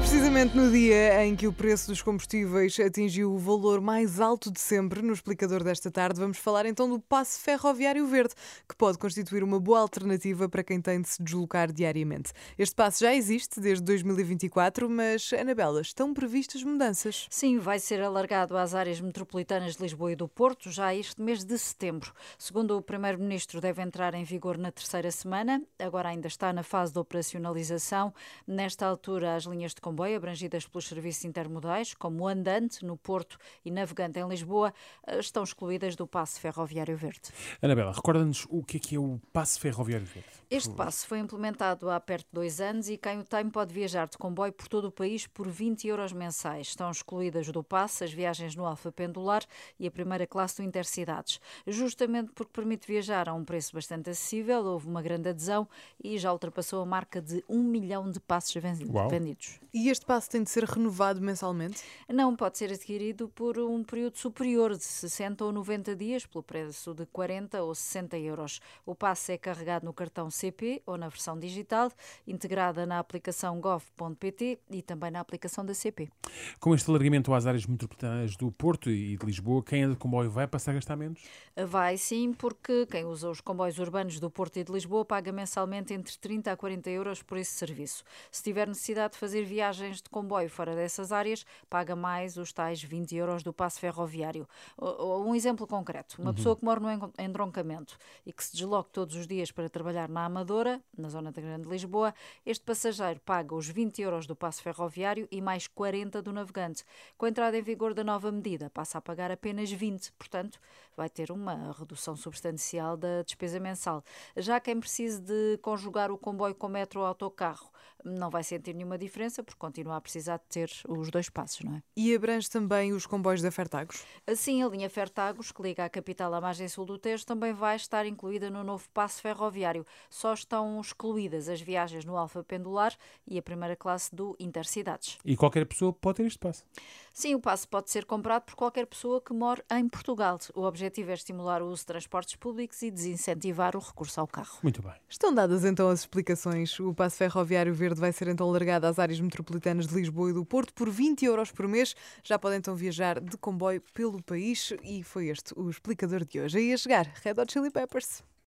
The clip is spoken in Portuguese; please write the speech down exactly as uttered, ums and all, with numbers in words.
Precisamente no dia em que o preço dos combustíveis atingiu o valor mais alto de sempre, no explicador desta tarde, vamos falar então do passe ferroviário verde, que pode constituir uma boa alternativa para quem tem de se deslocar diariamente. Este passe já existe desde dois mil e vinte e quatro, mas, Anabela, estão previstas mudanças? Sim, vai ser alargado às áreas metropolitanas de Lisboa e do Porto já este mês de setembro. Segundo o Primeiro-Ministro, deve entrar em vigor na terceira semana. Agora ainda está na fase de operacionalização. Nesta altura, as linhas de comboio abrangidas pelos serviços intermodais, como o andante no Porto e navegante em Lisboa, estão excluídas do passe ferroviário verde. Anabela, recorda-nos o que é que é o passe ferroviário verde, por Este favor. passe foi implementado há perto de dois anos e quem o tem pode viajar de comboio por todo o país por vinte euros mensais. Estão excluídas do passe as viagens no Alfa Pendular e a primeira classe do Intercidades. Justamente porque permite viajar a um preço bastante acessível, houve uma grande adesão e já ultrapassou a marca de um milhão de passes Uau. vendidos. E este passe tem de ser renovado mensalmente? Não pode ser adquirido por um período superior de sessenta ou noventa dias, pelo preço de quarenta ou sessenta euros. O passe é carregado no cartão C P ou na versão digital, integrada na aplicação gov ponto pt e também na aplicação da C P. Com este alargamento às áreas metropolitanas do Porto e de Lisboa, quem anda de comboio vai passar a gastar menos? Vai sim, porque quem usa os comboios urbanos do Porto e de Lisboa paga mensalmente entre trinta a quarenta euros por esse serviço. Se tiver necessidade de fazer viagens de comboio fora dessas áreas, paga mais os tais vinte euros do passe ferroviário. Um exemplo concreto, uma Uhum. pessoa que mora no entroncamento e que se desloca todos os dias para trabalhar na Amadora, na zona da Grande Lisboa, este passageiro paga os vinte euros do passe ferroviário e mais quarenta do navegante. Com a entrada em vigor da nova medida, passa a pagar apenas vinte, portanto, vai ter uma redução substancial da despesa mensal. Já quem precise de conjugar o comboio com metro ou autocarro, não vai sentir nenhuma diferença, porque continua a precisar de ter os dois passos, não é? E abrange também os comboios da Fertagos? Assim, a linha Fertagos, que liga a capital à margem sul do Tejo, também vai estar incluída no novo passe ferroviário. Só estão excluídas as viagens no Alfa Pendular e a primeira classe do Intercidades. E qualquer pessoa pode ter este passe. Sim, o passe pode ser comprado por qualquer pessoa que mora em Portugal. O objetivo é estimular o uso de transportes públicos e desincentivar o recurso ao carro. Muito bem. Estão dadas então as explicações. O passe ferroviário verde vai ser então alargado às áreas metropolitanas de Lisboa e do Porto por vinte euros por mês. Já podem então viajar de comboio pelo país e foi este o explicador de hoje. Aí a chegar, Red Hot Chili Peppers.